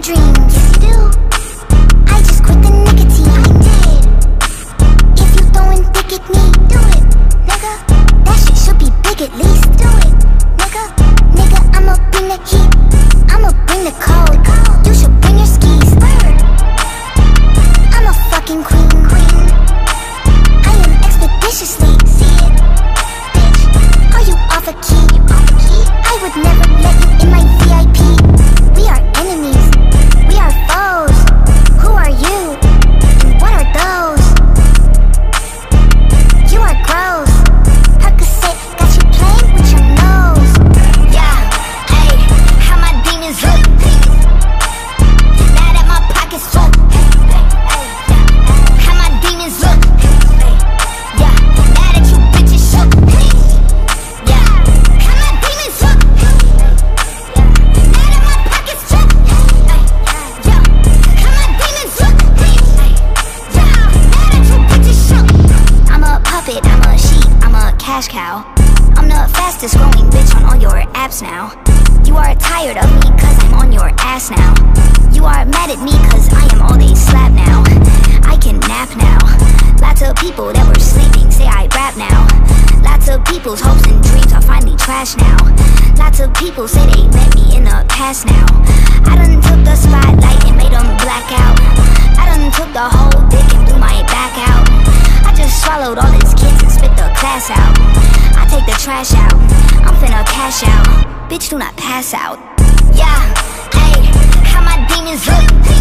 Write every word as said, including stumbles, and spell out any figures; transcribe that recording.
your dreams. Yes, you do. I just quit the nicotine. I did. If you throwing dick at me, do it, nigga. That shit should be big at least. Do it, nigga. Nigga, I'ma bring the heat. I'ma bring the cold. You should bring your skis. I'm a fucking queen. Queen. I am expeditiously. See it, bitch. Are you off a key? You off a key? I would never let you in my V I P. We are enemies. We are foes. Who are you? And what are those? You are gross. Percocet got you playing with your nose. Yeah, hey, how my demons look. Now that my pocket's full. How my demons look. Yeah, now that you bitches shook. Yeah, how my demons look. Now that my pocket's full. Yeah, how my demons look. Yeah, now that you bitches shook. I'm a puppet, I'm a sheep, I'm a cash cow. I'm the fastest growing bitch on all your apps now. You are tired of me cause I'm on your ass now. You are mad at me cause I am all they slap now. I can nap now. Lots of people that were sleeping say I rap now. Lots of people's hopes and dreams are finally trash now. Lots of people say they met me in the past now. I done took the spotlight and made them black out. I done took the whole dick and blew my back out. I just swallowed all his kids and spit the class out. I take the trash out, I'm finna cash out. Bitch, do not pass out. Yeah, hey, how my demons look.